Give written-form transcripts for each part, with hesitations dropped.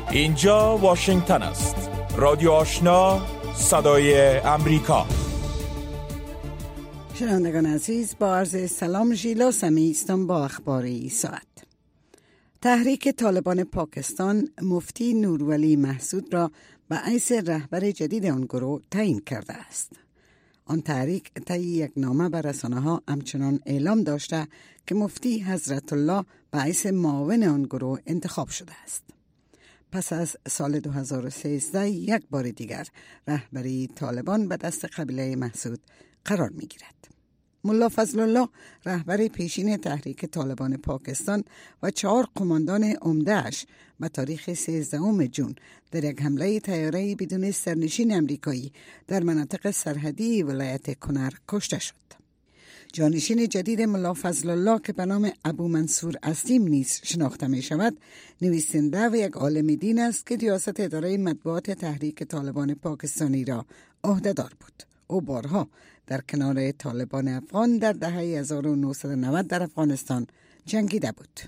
اینجا واشنگتن است. رادیو آشنا، صدای امریکا. شنوندگان عزیز، با عرض سلام، ژیلا سمی هستم با اخبار این ساعت. تحریک طالبان پاکستان مفتی نورولی محسود را به حیث رهبر جدید آن گروه تعیین کرده است. آن تحریک طی یک نامه به رسانه‌ها همچنان اعلام داشته که مفتی حضرت الله به حیث معاون آن گروه انتخاب شده است. پس از سال 2013 یک بار دیگر رهبری طالبان به دست قبیله محسود قرار می گیرد. ملا فضل الله رهبر پیشین تحریک طالبان پاکستان و 4 قماندان عمده‌اش به تاریخ 13 جون در یک حمله طیاره بدون سرنشین امریکایی در مناطق سرحدی ولایت کنر کشته شد. جانشین جدید ملا فضل الله که به نام ابو منصور عظیم نیز شناخته می شود، نویسنده و یک عالم دین است که ریاست اداره مطبوعات تحریک طالبان پاکستانی را عهده‌دار بود. او بارها در کنار طالبان افغان در دهه 1990 در افغانستان جنگیده بود.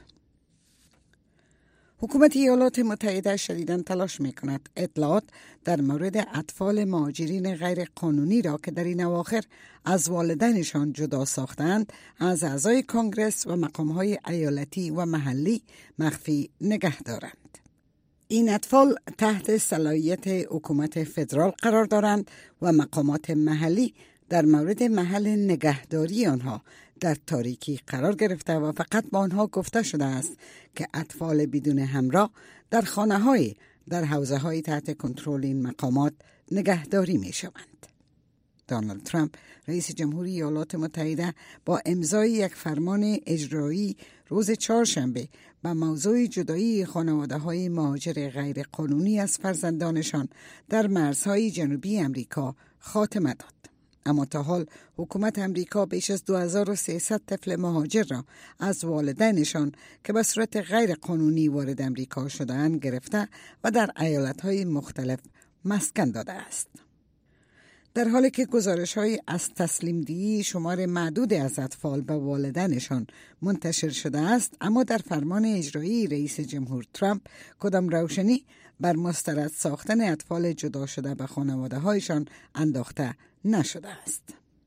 حکومت ایالات متحده شدیداً تلاش می کند اطلاعات در مورد اطفال مهاجرین غیر قانونی را که در این اواخر از والدینشان جدا ساختند از اعضای کنگرس و مقامهای ایالتی و محلی مخفی نگه دارند. این اطفال تحت صلاحیت حکومت فدرال قرار دارند و مقامات محلی در مورد محل نگهداری آنها در تاریکی قرار گرفته و فقط با آنها گفته شده است که اطفال بدون همراه در خانه‌های در حوزه‌های تحت کنترل این مقامات نگهداری می‌شوند. دونالد ترامپ رئیس جمهوری ایالات متحده با امضای یک فرمان اجرایی روز چهارشنبه به موضوع جدایی خانواده‌های مهاجر غیر قانونی از فرزندانشان در مرزهای جنوبی امریکا خاتمه داد. اما تا حال حکومت امریکا بیش از 2300 طفل مهاجر را از والدینشان که به صورت غیر قانونی وارد امریکا شده‌اند گرفته و در ایالت‌های مختلف مسکن داده است. در حالی که گزارش‌های از تسلیم دهی شمار معدود از اطفال به والدینشان منتشر شده است، اما در فرمان اجرایی رئیس جمهور ترامپ کدام روشنی بر مسترد ساختن اطفال جدا شده به خانواده‌هایشان انداخته نشده است.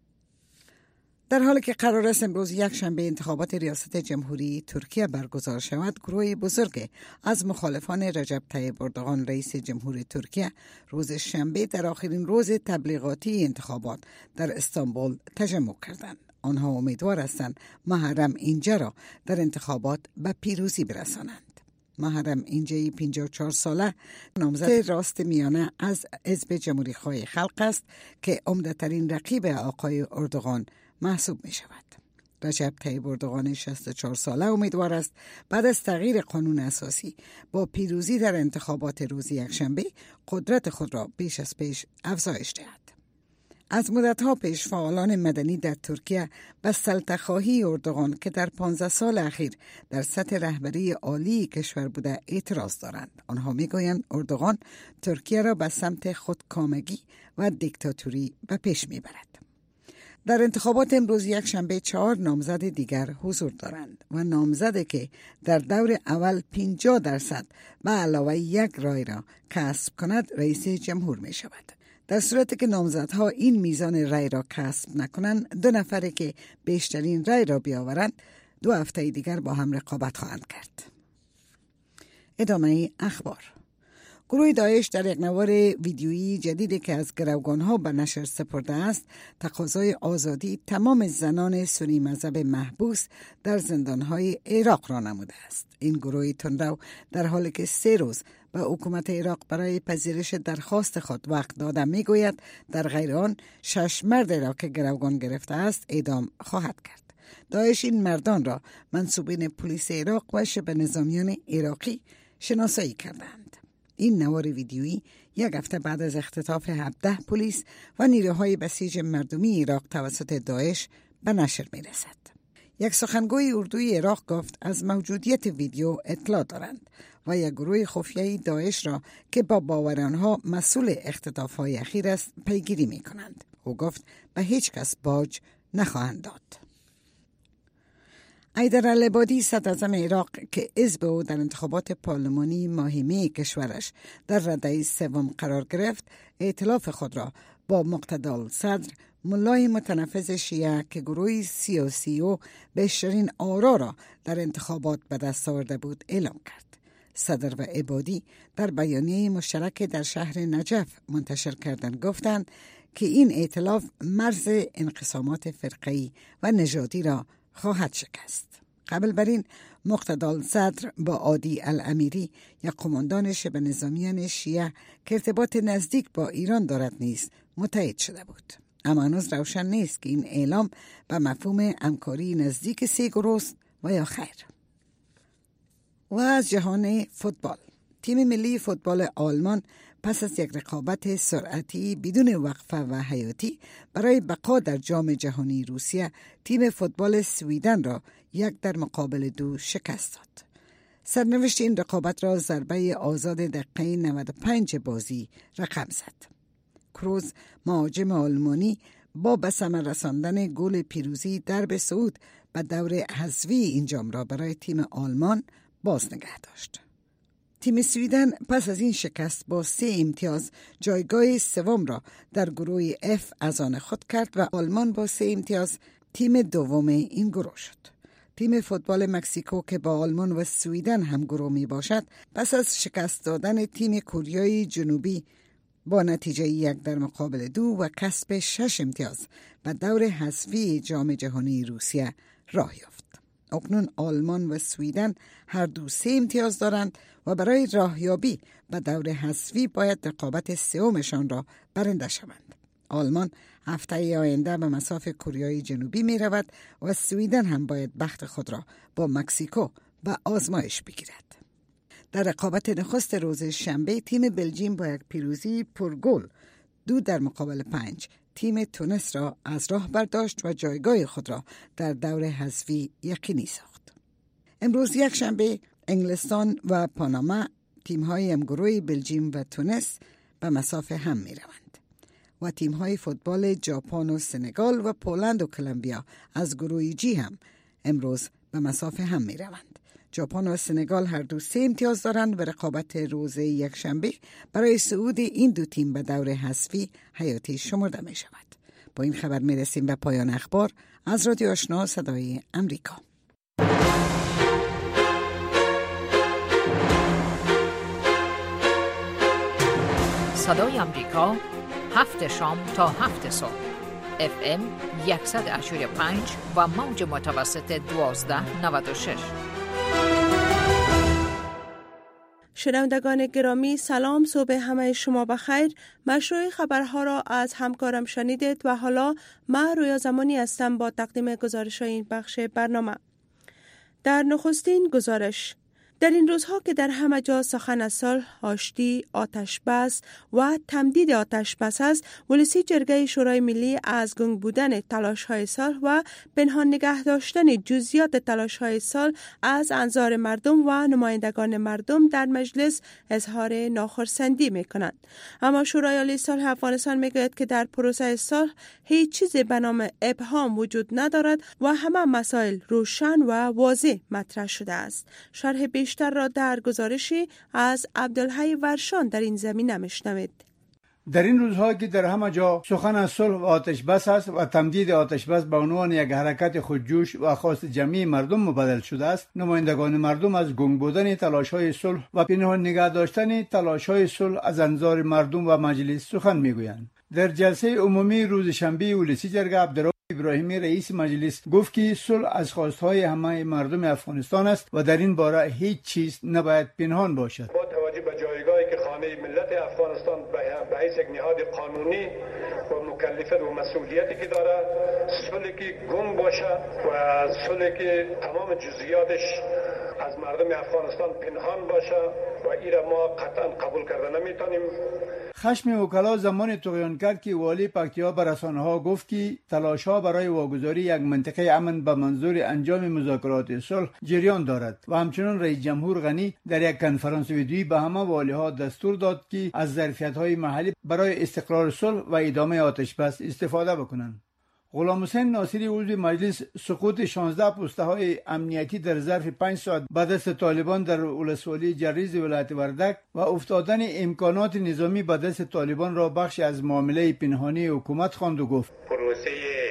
در حالی که قرار است امروز یک شنبه انتخابات ریاست جمهوری ترکیه برگزار شود، گروه بزرگ از مخالفان رجب طیب اردوغان رئیس جمهور ترکیه روز شنبه در آخرین روز تبلیغاتی انتخابات در استانبول تجمع کردند. آنها امیدوار هستند محرم اینجا را در انتخابات به پیروزی برسانند. محرم اینجایی 54 ساله نامزد راست میانه از حزب جمهوری‌خواه خلق است که عمده‌ترین رقیب آقای اردوغان محسوب می شود. رجب طیب اردوغان 64 ساله امیدوار است بعد از تغییر قانون اساسی با پیروزی در انتخابات روز یکشنبه قدرت خود را بیش از پیش افزایش دهد. از مدت‌ها پیش فعالان مدنی در ترکیه به سلطه‌خواهی اردوغان که در 15 سال اخیر در سطح رهبری عالی کشور بوده اعتراض دارند. آنها می‌گویند اردوغان ترکیه را به سمت خودکامگی و دیکتاتوری به پیش می‌برد. در انتخابات امروز یک شنبه 4 نامزد دیگر حضور دارند و نامزدی که در دور اول 50% به علاوه یک رای را کسب کند رئیس جمهور می شود. در صورتی که نامزدها این میزان رای را کسب نکنند، 2 نفری که بیشترین رای را بیاورند 2 هفته دیگر با هم رقابت خواهند کرد. ادامه اخبار. گروه داعش در یک نوار ویدیویی جدیدی که از گروگانها به نشر سپرده است، تقاضای آزادی تمام زنان سنی مذهب محبوس در زندانهای عراق را نموده است. این گروه تندرو در حالی که 3 روز به حکومت عراق برای پذیرش درخواست خود وقت داده میگوید در غیر آن 6 مرد را که گروگان گرفته است اعدام خواهد کرد. داعش این مردان را منصوبین پلیس عراق و شبه نظامیان عراقی شناسایی کردند. این نوار ویدیویی یک هفته بعد از اختطاف 17 پلیس و نیروهای بسیج مردمی عراق توسط داعش به نشر می رسد. یک سخنگوی اردوی عراق گفت از موجودیت ویدیو اطلاع دارند و یک گروه خفیه داعش را که با باور آنها مسئول اختطاف‌های اخیر است پیگیری می کنند. او گفت به هیچ کس باج نخواهند داد. حیدرالعبادی صدراعظم عراق که حزب او در انتخابات پارلمانی ماه می کشورش در رده سوم قرار گرفت، ائتلاف خود را با مقتدی الصدر ملای متنفذ شیعه که گروه سیاسی او بیشترین آرا را در انتخابات به دست آورده بود اعلام کرد. صدر و عبادی در بیانیه مشترک در شهر نجف منتشر کردند گفتند که این ائتلاف مرز انقسامات فرقه‌ای و نژادی را خواهد شکست. قبل بر این مقتدی الصدر با عادی الامیری یا قماندان شبه نظامیان شیعه که ارتباط نزدیک با ایران دارد نیز متحد شده بود. اما هنوز روشن نیست که این اعلام به مفهوم همکاری نزدیک سه گروه است و یا خیر. و از جهان فوتبال، تیم ملی فوتبال آلمان پس از یک رقابت سرعتی بدون وقفه و حیاتی برای بقا در جام جهانی روسیه، تیم فوتبال سویدن را 1-2 شکست داد. سرنوشت این رقابت را ضربه آزاد دقیقه 95 بازی رقم زد. کروز مهاجم آلمانی با به ثمر رساندن گل پیروزی درب صعود به دور حذفی این جام را برای تیم آلمان باز نگه داشت. تیم سویدن پس از این شکست با 3 امتیاز جایگاه سوم را در گروه F از آن خود کرد و آلمان با 3 امتیاز تیم دوم این گروه شد. تیم فوتبال مکزیکو که با آلمان و سویدن هم گروه می باشد، پس از شکست دادن تیم کوریای جنوبی با نتیجه 1-2 و کسب 6 امتیاز به دور حذفی جام جهانی روسیه راه یافت. اکنون آلمان و سویدن هر دو 3 امتیاز دارند و برای راهیابی به دور حذفی باید رقابت سومشان را برنده شوند. آلمان هفته آینده به مصاف کوریای جنوبی می رود و سویدن هم باید بخت خود را با مکزیکو به آزمایش بگیرد. در رقابت نخست روز شنبه تیم بلژیم با یک پیروزی پرگل 2-5 تیم تونس را از راه برداشت و جایگاه خود را در دور حذفی یقینی ساخت. امروز یک شنبه انگلستان و پاناما، تیم‌های همگروه بلژیم و تونس به مصاف هم می‌روند و تیم‌های فوتبال ژاپن و سنگال و پولند و کلمبیا از گروه جی هم امروز به مصاف هم می‌روند. ژاپن و سنگال هر دو 3 امتیاز دارند و رقابت روز یک شنبه برای صعود این دو تیم به دور حذفی حیاتی شمرده می شود. با این خبر می رسیم به پایان اخبار از رادیو آشنا صدای امریکا. صدای امریکا 7 شام تا 7 صبح FM 185 و موج متوسط 1296. شنوندگان گرامی سلام، صبح همه شما بخیر. مشروع خبرها را از همکارم شنیدید و حالا من رویا زمانی هستم با تقدیم گزارش این بخش برنامه. در نخستین گزارش، در این روزها که در همه جا سخن از صلح، آشتی، آتش بس و تمدید آتش بس است، ولسی جرگه شورای ملی از گنگ بودن تلاش‌های صلح و پنهان نگه داشتن جزئیات تلاش‌های صلح از انظار مردم و نمایندگان مردم در مجلس اظهار ناخرسندی می‌کنند. اما شورای عالی صلح افغانستان می‌گوید که در پروسه صلح هیچ چیزی به نام ابهام وجود ندارد و همه مسائل روشن و واضح مطرح شده است. شرح بیشتر را در گزارشی از عبدالحی ورشان در این زمینه میشنوید. در این روزها که در همه جا سخن از صلح و آتش بس است و تمدید آتش بس به عنوان یک حرکت خودجوش و خواست جمعی مردم مبادل شده است، نمایندگان مردم از گنگ بودن تلاش‌های صلح و پنهان نگه داشتن تلاش‌های صلح از انظار مردم و مجلس سخن میگویند. در جلسه عمومی روز شنبه ولسی جرگه عبدالرؤوف ابراهیمی رئیس مجلس گفت که صلح از خواستهای همه مردم افغانستان است و در این باره هیچ چیز نباید پنهان باشد. با توجه به جایگاهی که خانه ملت افغانستان به حیث یک نهاد قانونی و مکلفیت و مسئولیتی که داره، صلحی که گنگ باشه و صلحی که تمام جزئیاتش از مردم افغانستان پنهان باشه و این را ما قطعا قبول کرده نمیتونیم. خشم وکلا زمان طغیان کرد که والی پکتیا به رسانه‌ها گفت که تلاش‌ها برای واگذاری یک منطقه امن به منظور انجام مذاکرات صلح جریان دارد و همچنین رئیس جمهور غنی در یک کنفرانس ویدیویی به همه والی‌ها دستور داد که از ظرفیت‌های محلی برای استقرار صلح و ادامه آتش بس استفاده بکنند. غلام حسین ناصری عضو مجلس سقوط 16 پوسته های امنیتی در ظرف 5 ساعت به دست طالبان در ولسوالی جریز ولایت وردک و افتادن امکانات نظامی به دست طالبان را بخش از معامله پنهانی حکومت خواند و گفت پروسه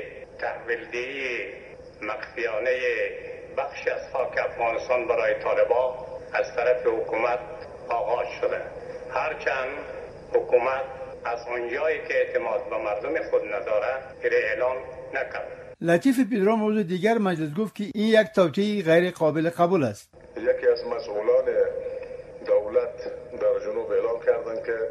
تحویل‌دهی مخفیانه بخش از خاک افغانستان برای طالبان از طرف حکومت آغاز شده، هرچند حکومت از آنجایی که اعتماد به مردم خود نداره اعلان نکرد. لطیف پدرام عضو دیگر مجلس گفت که این یک توطئه غیر قابل قبول است. یکی از مسئولان دولت در جنوب اعلام کردند که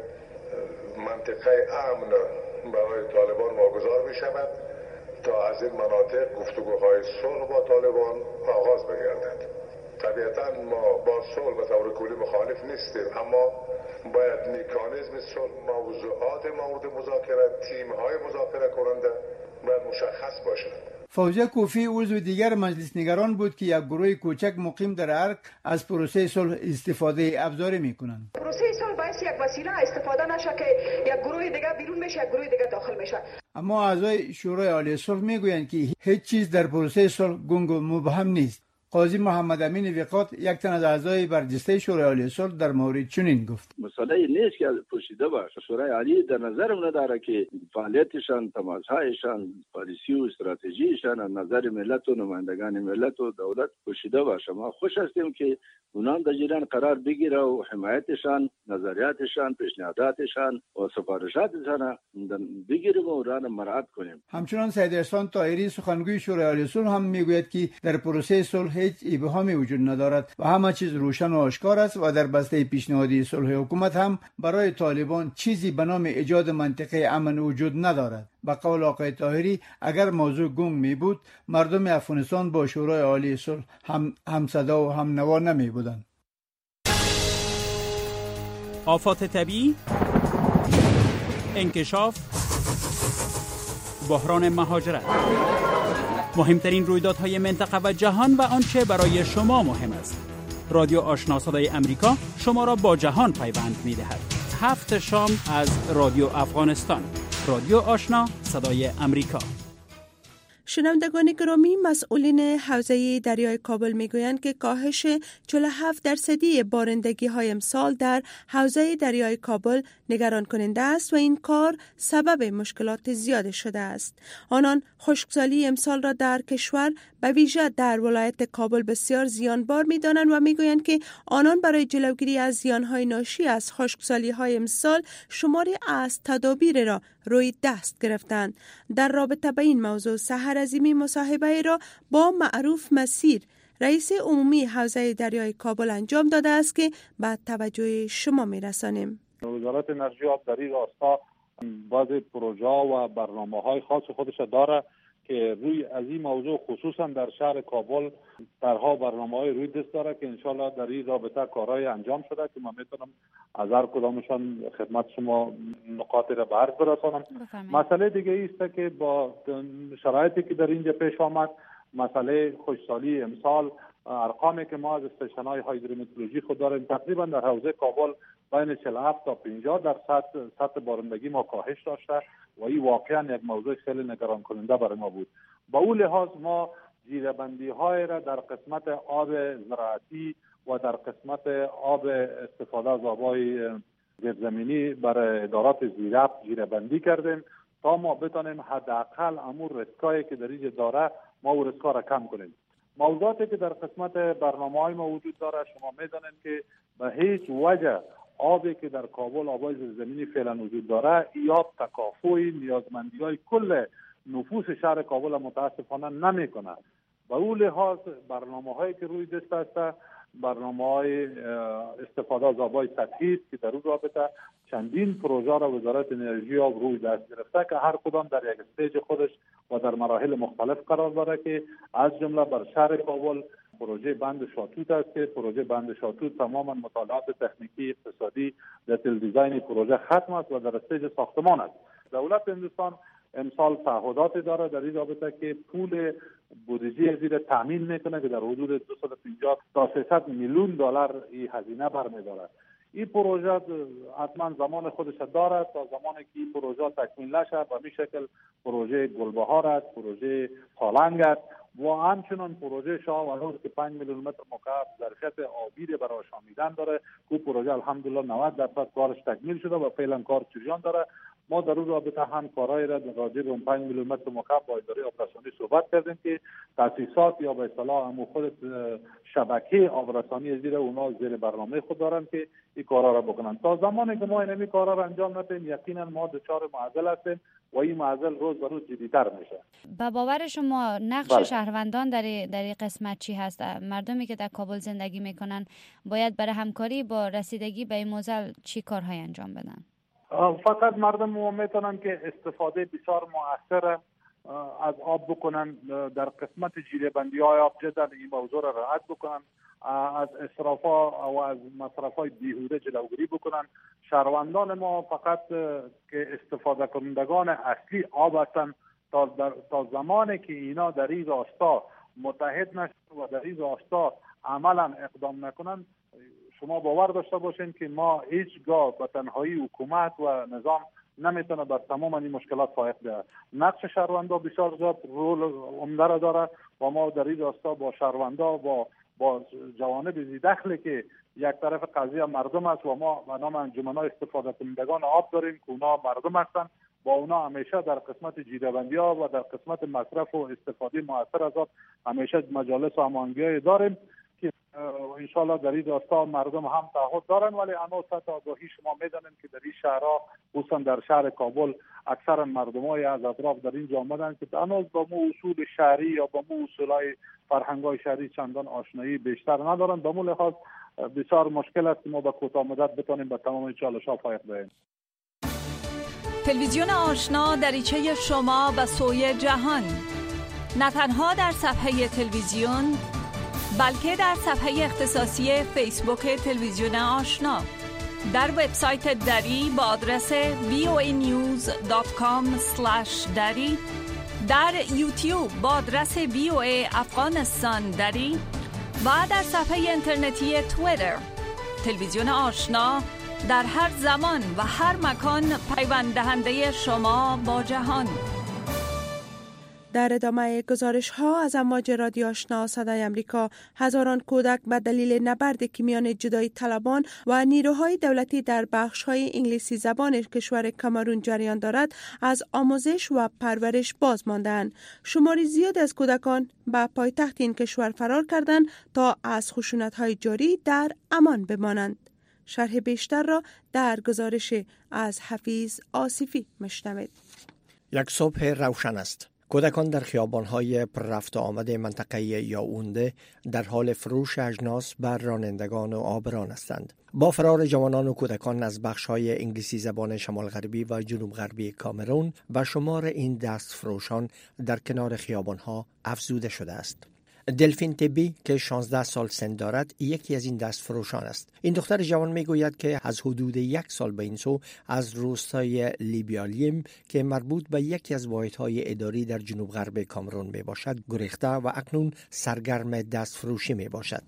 منطقه امن برای طالبان واگذار می شود تا از این مناطق گفتگوهای صلح با طالبان آغاز بگردد. طبیعتا ما با صلح به طور کلی مخالف نیستیم، اما باید مکانیزم صلح، موضوعات مورد مذاکره، تیم‌های مذاکره کننده باید مشخص باشد. فوزیه کوفی عضو دیگر مجلس نگران بود که یک گروه کوچک مقیم در ارگ از پروسه صلح استفاده ابزاری میکنند. پروسه صلح باید یک وسیله استفاده نشه که یک گروه دیگه بیرون میشه، یک گروه دیگه داخل میشه. اما اعضای شورای عالی صلح میگویند که هیچ چیز در پروسه صلح گنگ و مبهم نیست. قاضی محمد امین وقات یک تن از اعضای برجسته شورای عالی صلح در مورد چنین گفت: مسئله نیست که پوشیده باشه. شورای عالی در نظر اون داره که فعالیتشان، تماسهایشان، پالیسی و استراتژیشان از نظر ملت و نمایندگان ملت و دولت پوشیده باشه. ما خوش هستیم که اونان در جریان قرار بگیره و حمایتشان، نظریاتشان، پیشنهاداتشان و سفارشاتشان بگیریم و راه مراعات کنیم. همچنان سید احسان طاهری سخنگوی شورای عالی صلح هم میگوید که در پروسه صلح هیچ ابهامی وجود ندارد و همه چیز روشن و آشکار است و در بسته پیشنهادی صلح حکومت هم برای طالبان چیزی به نام ایجاد منطقه امن وجود ندارد. به قول آقای طاهری اگر موضوع گنگ می بود مردم افغانستان با شورای عالی صلح هم صدا و هم نوا نمی بودند. آفات طبیعی، انکشاف، بحران مهاجرت، مهمترین رویدادهای منطقه و جهان و آنچه برای شما مهم است. رادیو آشنا صدای امریکا شما را با جهان پیوند می دهد. 7 شام از رادیو افغانستان. رادیو آشنا صدای امریکا. شنوندگان گرامی، مسئولین حوزه دریای کابل میگویند که کاهش 47% بارندگی های امسال در حوزه دریای کابل نگران کننده است و این کار سبب مشکلات زیاد شده است. آنان خشکسالی امسال را در کشور به ویژه در ولایت کابل بسیار زیانبار می‌دانند و میگویند که آنان برای جلوگیری از زیان‌های ناشی از خشکسالی‌های امسال شماری از تدابیر را روی دست گرفتند. در رابطه به این موضوع سحر عظیمی مصاحبه را با معروف مسیر رئیس عمومی حوزه دریای کابل انجام داده است که به توجه شما می‌رسانیم. وزارت انرژی در این راستا بعضی پروژه و برنامه‌های خاص خودش داره که روی از این موضوع خصوصا در شهر کابل طرح‌ها برنامه‌های روی دست داره که انشالله در این رابطه کارهای انجام شده که من میتونم از هر کدامشان خدمت شما نقاطی را به عرض برسانم. مسئله دیگه است که با شرایطی که در اینجا پیش آمد، مسئله خشکسالی امسال، ارقامی که ما از استیشن‌های هایدرومترولوژی خود داریم تقریبا در حوزه کابل بین 47 تا 50% سطح بارندگی ما کاهش داشته و این واقعا یک موضوع خیلی نگران کننده برای ما بود. با اون لحاظ ما جیره‌بندی‌های را در قسمت آب زراعتی و در قسمت آب استفاده از آب‌های زیرزمینی برای ادارات زیراب جیره‌بندی کردیم تا ما بتونیم حداقل امور ریسکایی که در اینجا داره ما اون ریسکا را کم کنیم. موضوعاتی که در قسمت برنامه‌های ما وجود داره، شما می‌دانید که به هیچ وجه آبی که در کابل آبای زیرزمینی فعلا وجود داره یا تکافوی نیازمندی‌های کل نفوس شهر کابل متاسفانه نمی‌کنه. به اون لحاظ برنامه‌هایی که روی دست است، برنامه‌های استفاده از آبای سطحی که در اون رابطه چندین پروژه را وزارت انرژی آب روی دست گرفته که هر کدام در یک استیج خودش و در مراحل مختلف قرار داره که از جمله بر شهر کابل پروژه بند شاتوت است که پروژه بند شاتوت تماما مطالعات تکنیکی اقتصادی دیتیل دیزاین پروژه ختم است و در استیج ساختمان است. دولت هندوستان امسال تعهدات داره در این رابطه که پول بودجه زیر تامین میکنه که در حدود 250 تا 300 میلیون دلار این هزینه برمی‌داره. این پروژه حتما زمان خودش دارد تا زمانی که این پروژه تکمیل نشه و می شکل پروژه گلبهار است، پروژه سالنگ است و همچنان پروژه شاه و نور که 5 میلیون متر مکعب ظرفیت آبی برای آشامیدن داره که پروژه الحمدلله 90% کارش تکمیل شده و فعلا کار جریان داره. ما در اون رابطه هم کارهای را راجع به 5 میلیون متر مکعب با اداره آبرسانی صحبت کردیم که تاسیسات یا به اصطلاح هم خود شبکه آبرسانی زیر اونا زیر برنامه خود دارن که این کارا را بکنن. تا زمانی که ما این کارا را انجام ندیم یقینا ما دچار معضل هستیم و این معضل روز به روز جدی‌تر میشه. با باور شما نقش شهروندان در این قسمت چی هست؟ مردمی که در کابل زندگی میکنن باید برای همکاری با رسیدگی به این موزل چی کارهای انجام بدن؟ فقط مردم میتونن که استفاده بسیار مؤثر از آب بکنن، در قسمت جیره بندی های آب جدا این موضوع را رعایت بکنن، از اسرافا و از مصرفای بیهوده جلوگیری بکنن. شهروندان ما فقط که استفاده کنندگان اصلی آب هستن تا زمانی که اینا در این راستا متحد نشن و در این راستا عملا اقدام نکنن، شما باور داشته باشین که ما هیچگاه به تنهایی حکومت و نظام نمیتونه بر تمام این مشکلات فائق بیاید. نقش شهروندا بسیار زیاد رول عمده را داره و ما در این راستا با شهروندا با جوانب ذی دخلی که یک طرف قضیه مردم است و ما به نام انجمن‌های استفاده کنندگان آب داریم که اونا مردم هستن، با اونا همیشه در قسمت جیره‌بندی‌ها و در قسمت مصرف و استفاده مؤثر از آب همیشه مجالس و هماهنگی‌های داریم که انشالله در این راستا مردم هم تعهد دارن. ولی هنوز تا آگاهی شما میدانید که در این شهرها خصوصا در شهر کابل اکثر مردمای از اطراف در اینجا آمدن که هنوز با مو اصول شهری یا با مو اصولای فرهنگ‌های شهری چندان آشنایی بیشتر ندارن. به مو لحاظ بسیار مشکل است که ما با کوتاه مدت بتونیم به تمام چالش‌ها فائق بشیم. تلویزیون آشنا دریچه شما به سوی جهان، نه تنها در صفحه تلویزیون بلکه در صفحه اختصاصی فیسبوک تلویزیون آشنا، در وبسایت دری با آدرس voanews.com/dari، در یوتیوب با آدرس VOA افغانستان دری و در صفحه اینترنتی توییتر. تلویزیون آشنا در هر زمان و هر مکان پیوند دهنده شما با جهان. در ادامه گزارش ها از امواج رادیو آشنا صدای امریکا، هزاران کودک به دلیل نبردی که میان جدایی طلبان و نیروهای دولتی در بخش های انگلیسی زبان کشور کامرون جریان دارد از آموزش و پرورش باز ماندند. شماری زیاد از کودکان به پایتخت این کشور فرار کردند تا از خشونت های جاری در امان بمانند. شرح بیشتر را در گزارش از حفیظ آصفی میشنوید. یک صبح روشن است. کودکان در خیابان‌های پر رفت و آمد منطقه یائونده در حال فروش اجناس بر رانندگان و عابران هستند. با فرار جوانان و کودکان از بخش‌های انگلیسی زبان شمال غربی و جنوب غربی کامرون و شمار این دست فروشان در کنار خیابان‌ها افزوده شده است. دلفین تبی که 16 سال سن دارد یکی از این دست فروشان است. این دختر جوان میگوید که از حدود 1 سال به این سو از روستای لیبیالیم که مربوط به یکی از واحدهای اداری در جنوب غرب کامرون می باشد گریخته و اکنون سرگرم دست فروشی می باشد.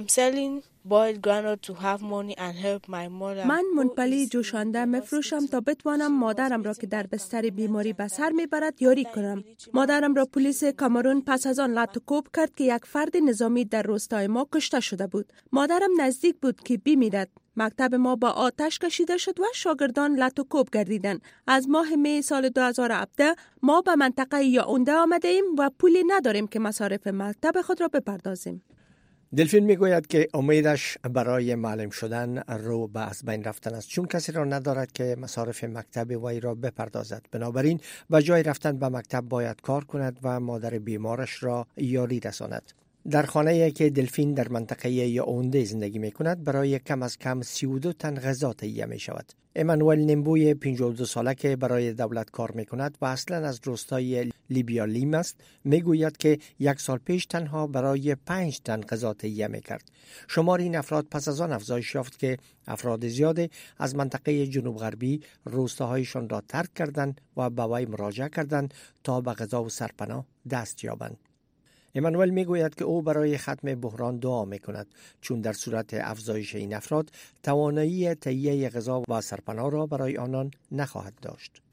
من منپلی جوشانده میفروشم تا بتوانم مادرم را که در بستر بیماری به سر میبرد یاری کنم. مادرم را پلیس کامرون پس از آن لطوکوب کرد که یک فرد نظامی در روستای ما کشته شده بود. مادرم نزدیک بود که بمیرد. مکتب ما با آتش کشیده شد و شاگردان لطوکوب گردیدند. از ماه می سال 2017 ما به منطقه یائونده آمده ایم و پولی نداریم که مصارف مکتب خود را بپردازیم. دلفین میگوید که امیدش برای معلم شدن رو به از بین رفتن است، چون کسی را ندارد که مصارف مکتب وی را بپردازد. بنابراین به جای رفتن به مکتب باید کار کند و مادر بیمارش را یاری رساند. در خانه‌ای که دلفین در منطقه یائونده زندگی می‌کند برای کم از کم 32 تن غذا تهیه می‌شود. امانوئل نیمبوی 52 ساله که برای دولت کار می‌کند و اصلاً از روستای لیبیالیم است می‌گوید که 1 سال پیش تنها برای 5 تن غذا تهیه می‌کرد. شمار این افراد پس از آن افزایش یافت که افراد زیادی از منطقه جنوب غربی روستاهایشان را ترک کردند و به وی مراجعه کردند تا به غذا و سرپناه دست یابند. امانوئل میگوید که او برای ختم بحران دعا میکند، چون در صورت افزایش این افراد توانایی تهیه غذا و سرپناه را برای آنان نخواهد داشت.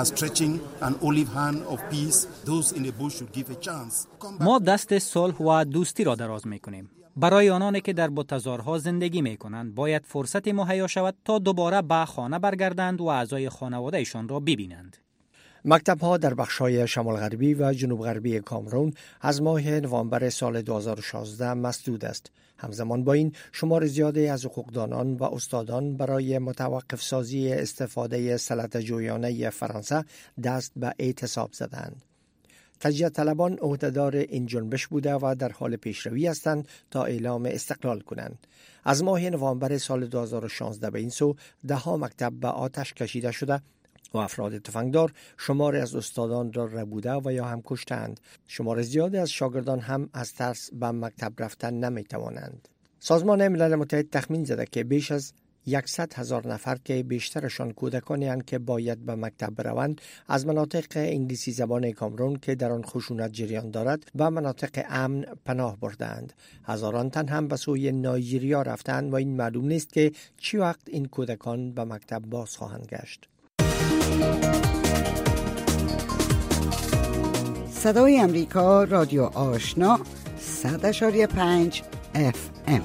ما دست صلح و دوستی را دراز میکنیم. برای آنانی که در بتزارها زندگی میکنند باید فرصت مهیا شود تا دوباره به خانه برگردند و اعضای خانوادهشان را ببینند. مکتب‌ها در بخش‌های شمال غربی و جنوب غربی کامرون از ماه نوامبر سال 2016 مسدود است. همزمان با این شمار زیادی از حقوقدانان و استادان برای متوقف سازی استفاده سلط جویانه فرانسه دست به اعتصاب زدند. تجزیه طلبان عهدهدار این جنبش بوده و در حال پیشروی هستند تا اعلام استقلال کنند. از ماه نوامبر سال 2016 به این سو 10 مکتب به آتش کشیده شده و افراد تفنگدار شمار از استادان را ربوده و یا هم کشتند. شمار زیادی از شاگردان هم از ترس به مکتب رفتن نمی توانند. سازمان ملل متحد تخمین زده که بیش از 100,000 نفر که بیشترشان کودکانی هستند که باید به مکتب بروند از مناطق انگلیسی زبان کامرون که در آن خشونت جریان دارد به مناطق امن پناه بردند. هزاران تن هم به سوی نایجریا رفتند و این معلوم نیست که چی وقت این کودکان به مکتب باز خواهند گشت. صدای امریکا، رادیو آشنا، 100.5 FM.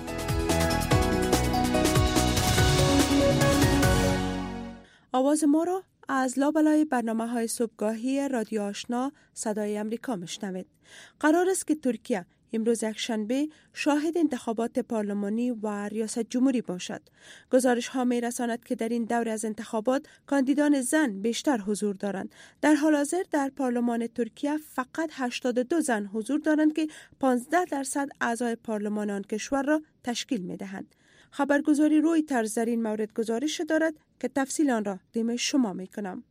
آواز ما را از لابلای برنامه‌های صبحگاهی رادیو آشنا صدای امریکا میشنوید. قرار است که ترکیه امروز یکشنبه شاهد انتخابات پارلمانی و ریاست جمهوری باشد. گزارش ها می رساند که در این دوره از انتخابات کاندیدان زن بیشتر حضور دارند. در حال حاضر در پارلمان ترکیه فقط 82 زن حضور دارند که 15% اعضای پارلمان آن کشور را تشکیل می دهند. خبرگزاری رویترز در این مورد گزارش دارد که تفصیل آن را تقدیم شما می کنم.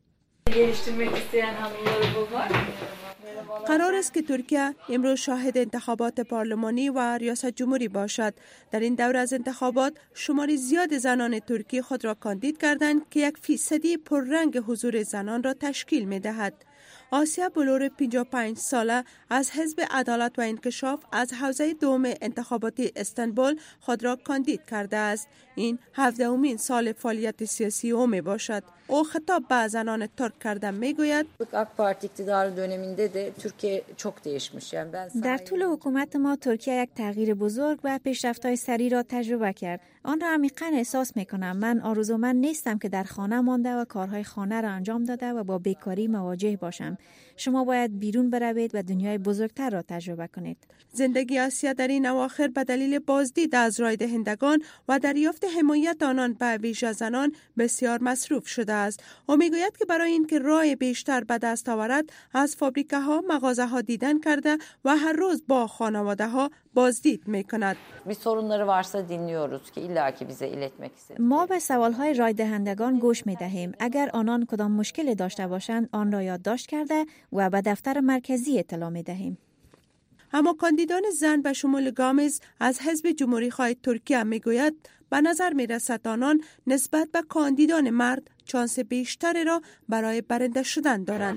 قرار است که ترکیه امروز شاهد انتخابات پارلمانی و ریاست جمهوری باشد. در این دوره از انتخابات شماری زیاد زنان ترکی خود را کاندید کردند که 1% پررنگ حضور زنان را تشکیل می دهد. آسیا بلور 55 ساله از حزب عدالت و انکشاف از حوزه دوم انتخاباتی استانبول خود را کاندید کرده است. این 17مین سال فعالیت سیاسی او می باشد. او خطاب به زنان ترک کرده می گوید در طول حکومت ما ترکیه یک تغییر بزرگ و پیشرفت‌های سریع را تجربه کرد. آن را عمیقاً احساس می کنم. من آرزومند نیستم که در خانه مانده و کارهای خانه را انجام داده و با بیکاری مواجه باشم. شما باید بیرون بروید و دنیای بزرگتر را تجربه کنید. زندگی آسیا در این اواخر به دلیل بازدید از رای دهندگان و دریافت حمایت آنان به ویژه زنان بسیار مصروف شده است. او میگوید که برای اینکه رای بیشتر به دست آورد از فابریکه‌ها، مغازه‌ها دیدن کرده و هر روز با خانواده‌ها بازدید میکند. ما به سوالهای رای دهندگان گوش میدهیم. اگر آنان کدام مشکلی داشته باشند آن را یادداشت کرده و به دفتر مرکزی اطلاع میدهیم. اما کاندیدان زن به شمول گامز از حزب جمهوری خواه ترکیه میگوید به نظر میرسد آنان نسبت به کاندیدان مرد شانس بیشتری را برای برنده شدن دارند.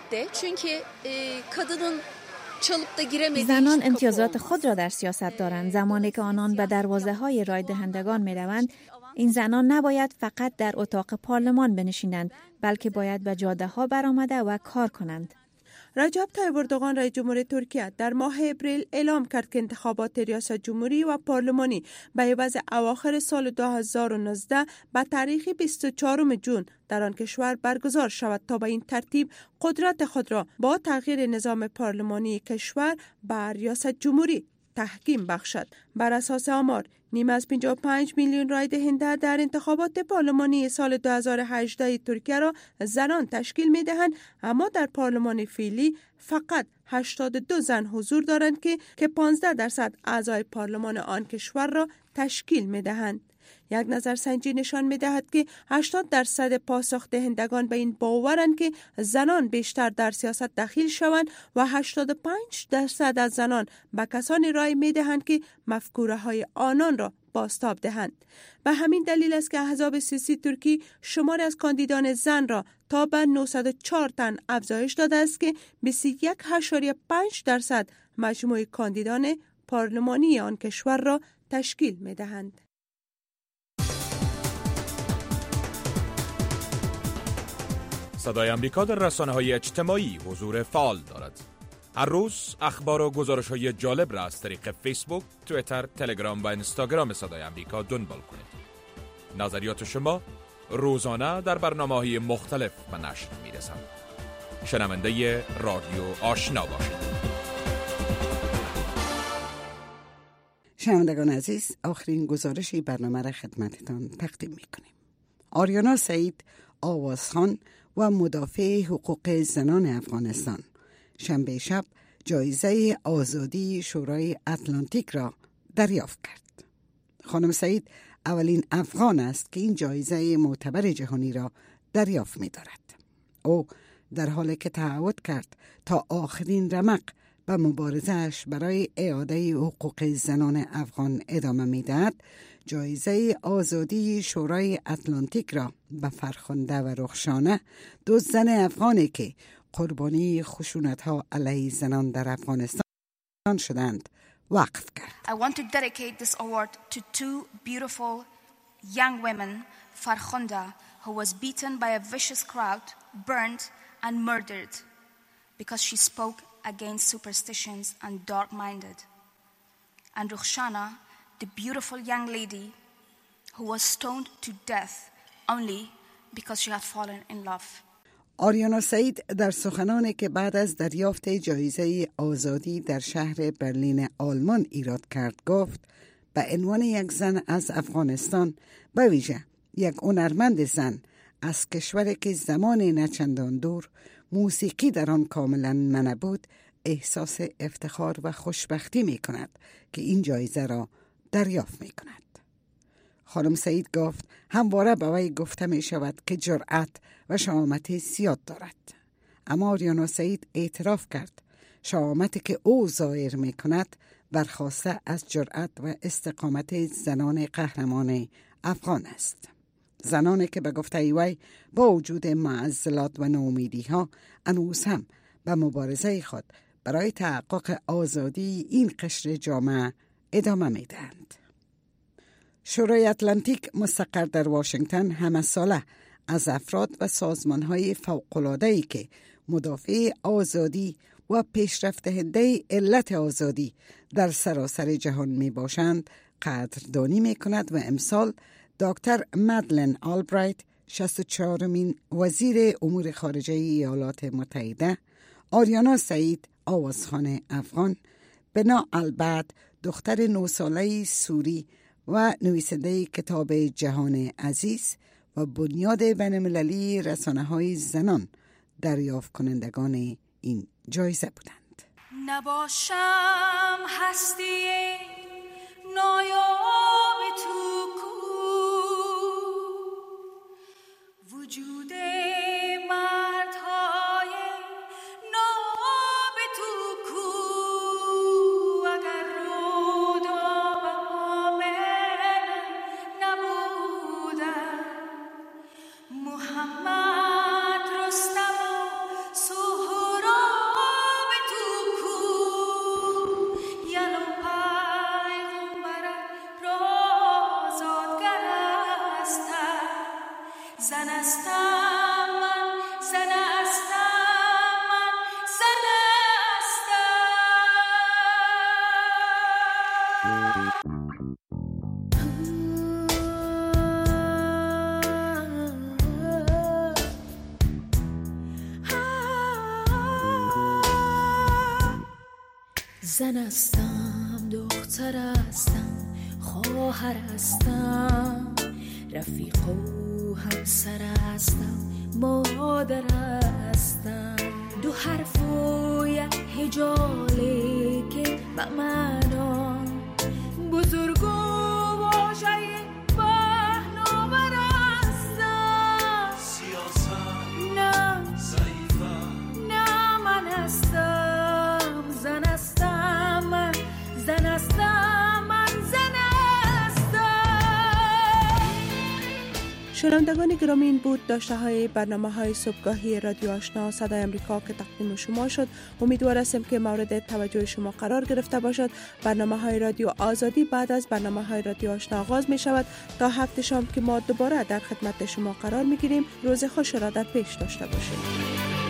زنان امتیازات خود را در سیاست دارند. زمانی که آنان به دروازه های رای دهندگان می روند، این زنان نباید فقط در اتاق پارلمان بنشینند، بلکه باید به جاده ها برآمده و کار کنند. رجب طیب اردوغان رئیس جمهور ترکیه در ماه اپریل اعلام کرد که انتخابات ریاست جمهوری و پارلمانی به عوض اواخر سال 2019 به تاریخ 24 جون در آن کشور برگزار شود تا به این ترتیب قدرت خود را با تغییر نظام پارلمانی کشور به ریاست جمهوری تحکیم بخشد. بر اساس آمار نیم از 55 میلیون رای دهنده در انتخابات پارلمانی سال 2018 ترکیه را زنان تشکیل می دهند، اما در پارلمان فعلی فقط 82 زن حضور دارند که 15% اعضای پارلمان آن کشور را تشکیل می دهند. یک نظرسنجی نشان می دهد که 80% پاسخ دهندگان به این باورند که زنان بیشتر در سیاست دخیل شوند و 85% از زنان به کسانی رای می دهند که مفکوره های آنان را بازتاب دهند. به همین دلیل است که احزاب سیاسی ترکی شماری از کاندیدان زن را تا به 904 تن افزایش داده است که 21.5% مجموعه کاندیدان پارلمانی آن کشور را تشکیل می دهند. صدای آمریکا در رسانه‌های اجتماعی حضور فعال دارد. هر روز اخبار و گزارش‌های جالب را از طریق فیسبوک، توییتر، تلگرام و اینستاگرام صدای آمریکا دنبال کنید. نظریات شما روزانه در برنامه‌های مختلف به نشر می‌رسند. شنونده رادیو آشنا باشید. شنوندگان عزیز، آخرین گزارشی برنامه را خدمتتان تقدیم می‌کنیم. آریانا سعید آوازخوان و مدافع حقوق زنان افغانستان شنبه شب جایزه آزادی شورای اتلانتیک را دریافت کرد. خانم سعید اولین افغان است که این جایزه معتبر جهانی را دریافت می‌دارد. او در حالی که تعهد کرد تا آخرین رمق به مبارزه‌اش برای اعاده حقوق زنان افغان ادامه می‌دهد، جایزه آزادی شورای اتلانتیک را به فرخنده و رخشانه، دو زن افغانی که قربانی خشونت‌ها علیه زنان در افغانستان شدند وقف کرد. I want to dedicate this award to two beautiful young women, Farkhunda, who was beaten by a vicious crowd, burned and murdered because she spoke against superstitions and dark-minded. And Rukhshana, the beautiful young lady who was stoned to death only because she had fallen in love. آریانا سعید در سخنانی که بعد از دریافت جایزه آزادی در شهر برلین آلمان ایراد کرد گفت: به عنوان یک زن از افغانستان، به ویژه یک هنرمند زن از کشوری که زمان نچندان دور موسیقی در آن کاملا منع بود، احساس افتخار و خوشبختی می کند که این جایزه را دریافت می کند. خانم سعید گفت همواره به وی گفته می شود که جرأت و شجاعت زیاد دارد. اما آریانا سعید اعتراف کرد شجاعتی که او ظاهر می کند برخواسته از جرأت و استقامت زنان قهرمان افغان است. زنانی که به گفته وی با وجود معضلات و ناامیدی ها هنوز هم به مبارزه خود برای تحقق آزادی این قشر جامعه ادامه می دهند. شورای اتلانتیک مستقر در واشنگتن همه ساله از افراد و سازمان‌های فوق‌العاده‌ای که مدافع آزادی و پیشرفت‌دهنده علت آزادی در سراسر جهان میباشند قدردانی میکند و امسال دکتر مدلن آلبرایت 64مین وزیر امور خارجه ایالات متحده، آریانا سعید آوازخوان افغان، بنا البعد دختر 9 ساله سوری و نویسنده کتاب جهان عزیز و بنیاد بین‌المللی رسانه‌های زنان دریافت کنندگان این جایزه بودند. نباشم هستی نایاب تو کو، وجود مردهای نایاب تو کو، اگر رود آمن نبودم محمد رستم و سهراب تو کو، یلو پیغمبرت رازادگر هستم، زن هستم من، زن هستم من، زن زن هستم، دختر هستم، خواهر هستم، رفیق و همسر هستم، مادر هستم، دو حرف و یک حجاله که به معنا بزرگ و واژه پهناور هستم. سیاست نه، ضعیفم نه، من هستم، زن هستم من، زن هستم من، زن هستم. شنوندگان گرامی، این بود داشته های برنامه های صبحگاهی رادیو آشنا صدای امریکا که تقدیم شما شد. امیدوار هستم که مورد توجه شما قرار گرفته باشد. برنامه های رادیو آزادی بعد از برنامه های رادیو آشنا آغاز می شود. تا هفته شام که ما دوباره در خدمت شما قرار می گیریم. روز خوش را در پیش داشته باشید.